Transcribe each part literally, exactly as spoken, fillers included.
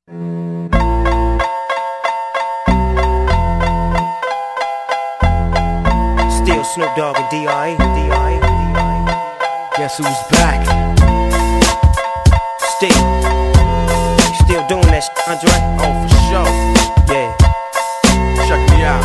Still Snoop Dogg and D R E. D R E. Guess who's back? Still. You still doing that shit, Andre? Oh, for sure. Yeah. Check me out.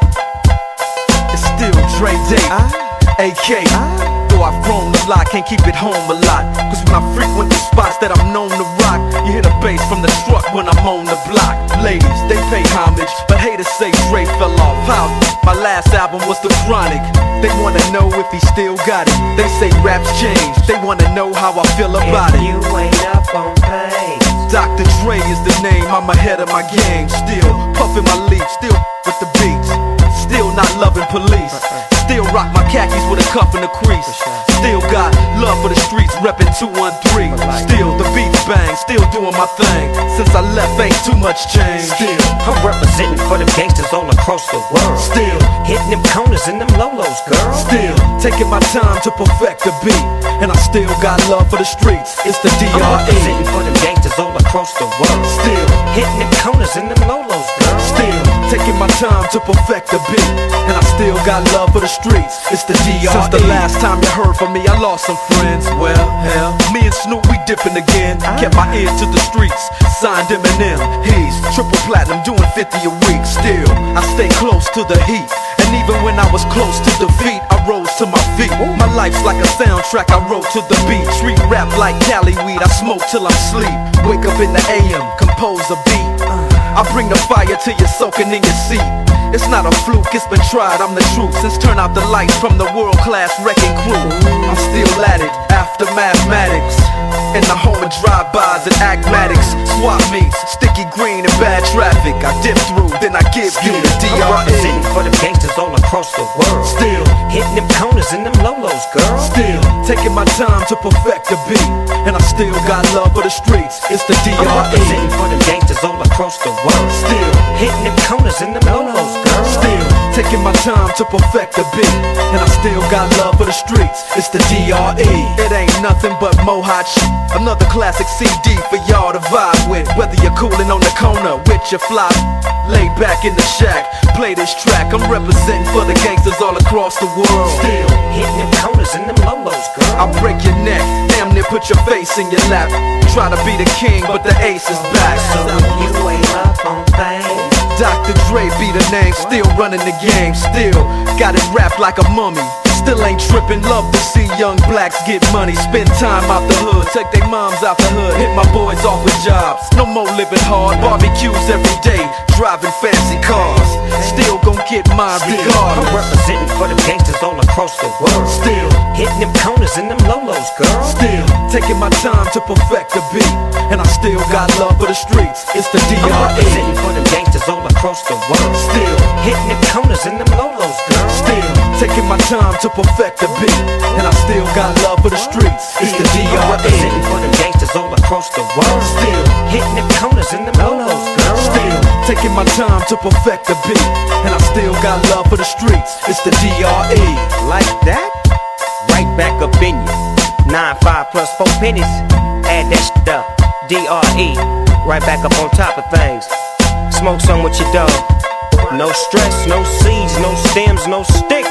It's still Dre Day, uh, A K. Uh, Though I've grown a lot, can't keep it home a lot. Cause when I frequent the spots that I'm known to rock, you hear the bass from the truck when I'm on the block. Ladies, they pay homage, but haters say Dre fell off. How? My last album was The Chronic. They wanna know if he still got it. They say raps change, they wanna know how I feel about if it. You ain't up on pain. Doctor Dre is the name, I'm ahead of my game. Still puffin' my leaf, still with the beats. Still not loving police. Still rock my khakis with a cuff and a crease. Still got love for the streets, reppin' two one three. Still the beats bang, still doing my thing. Since I left ain't too much change. Still I'm representing for them gangsters all across the world. Still hitting them corners and them lolos, girl. Still taking my time to perfect the beat. And I still got love for the streets. It's the D R E. I'm representing for them gangsters all across the world. Still hitting them corners and them lolos, girl. Still taking my time to perfect the beat. And I still got love for the streets. It's the D R E. Since the last time you heard from me, I lost some friends. Well, hell, me and Snoop, we dipping again. Kept my ear to the streets, signed Eminem. He's triple platinum, doing fifty a week. Still, I stay close to the heat. And even when I was close to defeat, I rose to my feet. My life's like a soundtrack, I wrote to the beat. Street rap like Cali weed, I smoke till I'm sleep. Wake up in the A M, compose a beat. I bring the fire till you're soaking in your seat. It's not a fluke, it's been tried, I'm the truth. Since turn out the lights from the world-class wrecking crew, I'm still at it, after mathematics. In the home of drive-bys and acmatics. Swap meets, sticky green and bad traffic. I dip through, then I give you the D R E. I'm representing for them gangsters all across the world. Still hitting them corners and them lolos, girl. Still taking my time to perfect the beat. And I still got love for the streets. It's the D R E. I'm representing for them gangsters all across the world. Still hitting them corners and them lolos, girl. Still taking my time to perfect the beat. And I still got love for the streets. It's the D R E. It ain't nothing but mohawk shit. Another classic C D for y'all to vibe with. Whether you're coolin' on the corner with your fly, lay back in the shack, play this track. I'm representing for the gangsters all across the world. Still hitting them corners and them lolos, girl. I'll break your neck, damn near put your face in your lap. Try to be the king, but the ace is back. So you ain't up on things. Doctor Dre be the name, still running the game. Still got it wrapped like a mummy. Still ain't trippin', love to see young blacks get money. Spend time out the hood, take their moms out the hood. Hit my boys off with jobs, no more living hard. Barbecues every day, driving fancy cars. Still gon' get mine regardless. I'm representing for them gangsters all across the world. Still hitting them corners and them lolos, girl. Still taking my time to perfect the beat. And I still got love for the streets. It's the D R E. I'm representing for them gangsters all across the world. Still hitting them corners and them lolos, girl. Still taking my time to perfect the beat. And I still got love for the streets. It's the D R E. I'm representing for them gangsters all across the world. Still hitting them corners and them lolos, girl. Still taking my time to perfect the beat. And I still got love for the streets. It's the D R E. Like that? Right back up in you. Nine five plus four pennies. Add that shit up. D R E. Right back up on top of things. Smoke some with your dog. No stress, no seeds, no stems, no sticks.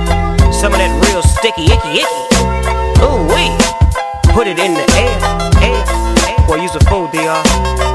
Some of that real sticky, icky, icky. Ooh wee. Put it in the air, air, air. Boy, you's a fool, D R